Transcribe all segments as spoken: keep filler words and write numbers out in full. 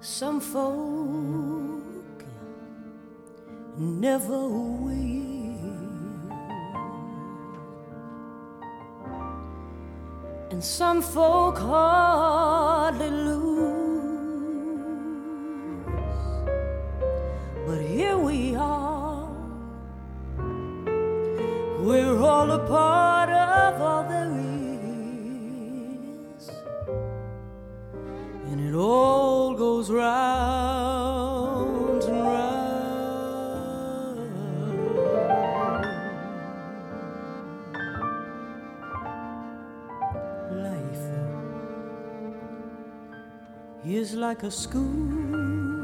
Some folk never will, and some folk hardly lose. But here we are, we're all a part of all there is, and it all goes round and round. Life is like a school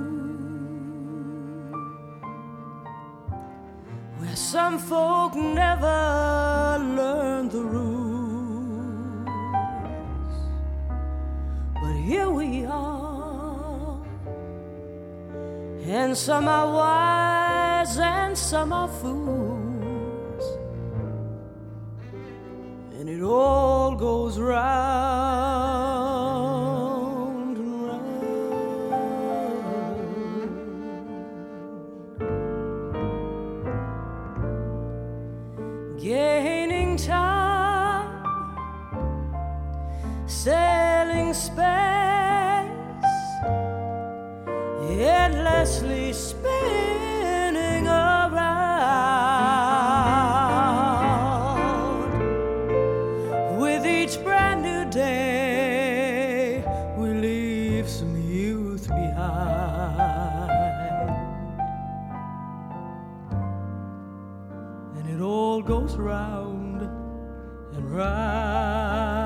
where some folk never learn the rules, but here we are, and some are wise and some are fools, and it all goes round and round. Gaining time, selling space, endlessly spinning around. With each brand new day, we leave some youth behind, and it all goes round and round.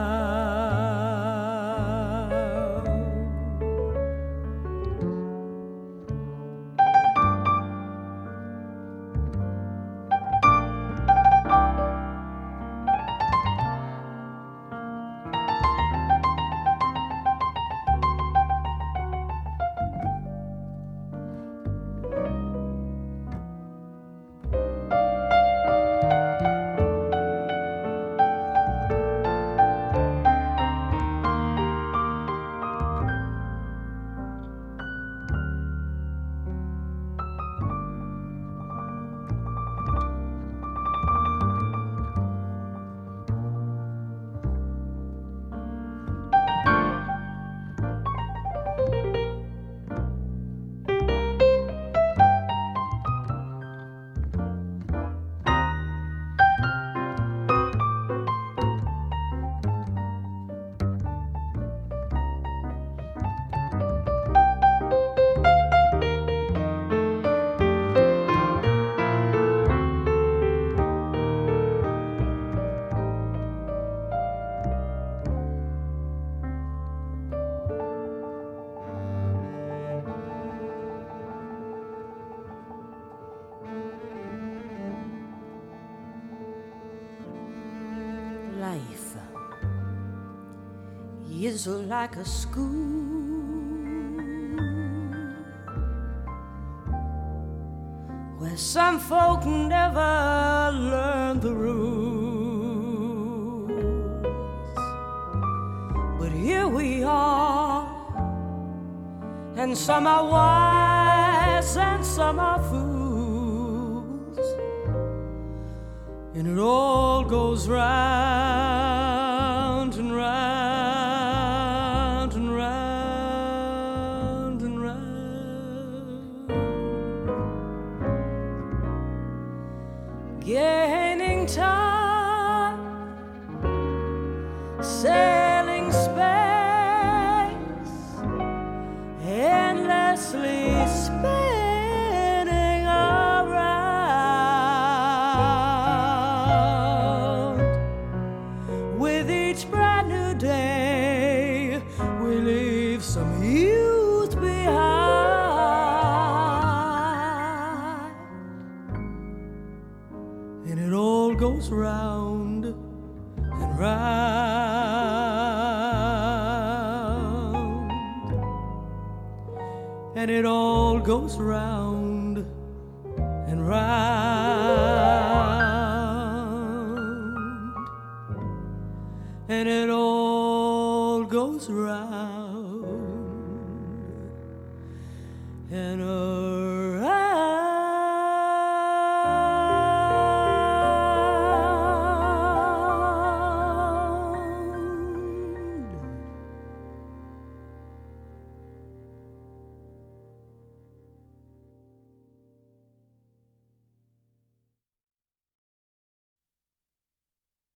Life is like a school where some folk never learn the rules, but here we are, and some are wise and some are fools, and it all goes round and round and round and round. Gaining time, selling space, endlessly spinning around. With each brand new day, we leave some youth behind, and it all goes round and round, and it all goes round and round, and it all goes round and a